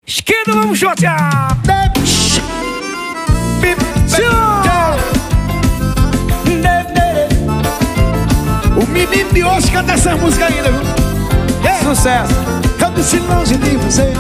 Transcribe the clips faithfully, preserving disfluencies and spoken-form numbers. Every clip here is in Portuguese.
Esquerda, vamos jogar. O menino de hoje canta essa música ainda, viu? Yeah. Sucesso. Eu disse longe de você,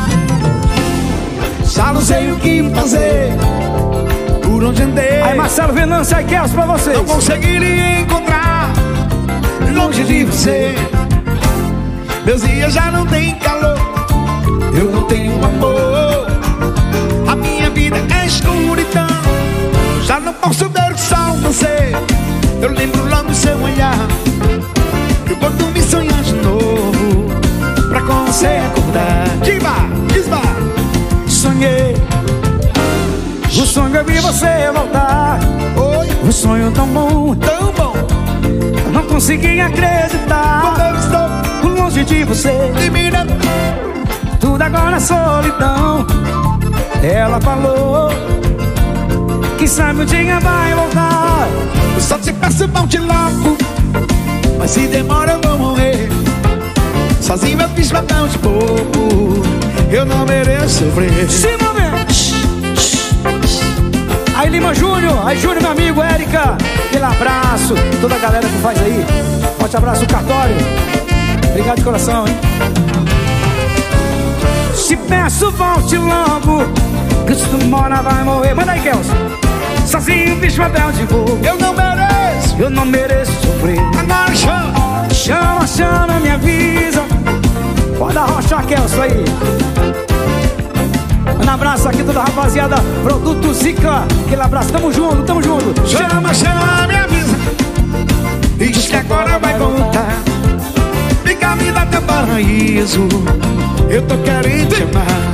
já não sei o que fazer, por onde andei. Aí Marcelo Venâncio e Kels pra vocês. Não conseguiria encontrar longe de você. Meus dias já não tem calor, eu não tenho amor. A minha vida é escuridão, já não posso ver o sol nascer. Eu lembro logo do seu olhar, eu vou dormir sonhar de novo, pra com você acordar. Diva, diva. Sonhei, o sonho é ver você voltar. Oi. O sonho tão bom, Tão bom, eu não consegui acreditar. quando eu estou Longe de você, de mim, tudo agora é solidão. Ela falou que sabe o dia vai voltar. eu só te peço volte logo, mas se demora eu vou morrer. Sozinho eu fiz papel de bobo, eu não mereço sofrer. Se mover. Aí Lima Júnior, aí Júnior, meu amigo, Érica, aquele abraço, toda a galera que faz aí. Forte abraço, o cartório. Obrigado de coração, hein? Se peço, volte logo, que se tu mora vai morrer. Manda aí, Kels. Sozinho fiz papel de bobo, Eu não mereço, eu não mereço sofrer. agora chama. Chama, chama, me avisa. Pode arrochar, Kels, aí. Um abraço aqui toda a rapaziada, Produto Zica. Aquele abraço, tamo junto, tamo junto. Chama, chama, me avisa, diz que agora vai voltar. Fica me dá teu paraíso, eu tô querendo te amar.